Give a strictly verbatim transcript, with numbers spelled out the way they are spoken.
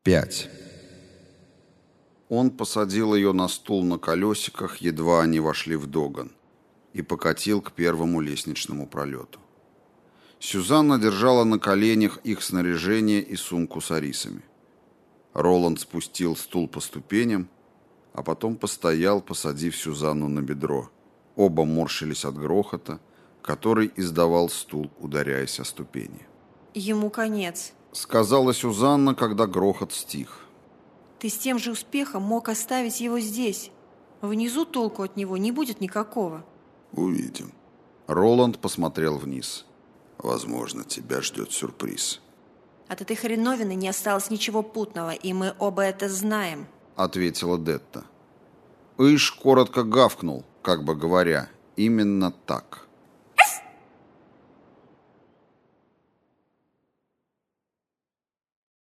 пять. Он посадил ее на стул на колесиках, едва они вошли в Доган, и покатил к первому лестничному пролету. Сюзанна держала на коленях их снаряжение и сумку с арисами. Роланд спустил стул по ступеням, а потом постоял, посадив Сюзанну на бедро. Оба морщились от грохота, который издавал стул, ударяясь о ступени. «Ему конец», — сказала Сюзанна, когда грохот стих. «Ты с тем же успехом мог оставить его здесь. Внизу толку от него не будет никакого». «Увидим». Роланд посмотрел вниз. «Возможно, тебя ждет сюрприз». «От этой хреновины не осталось ничего путного, и мы оба это знаем», — ответила Детта. Иш коротко гавкнул, как бы говоря, именно так.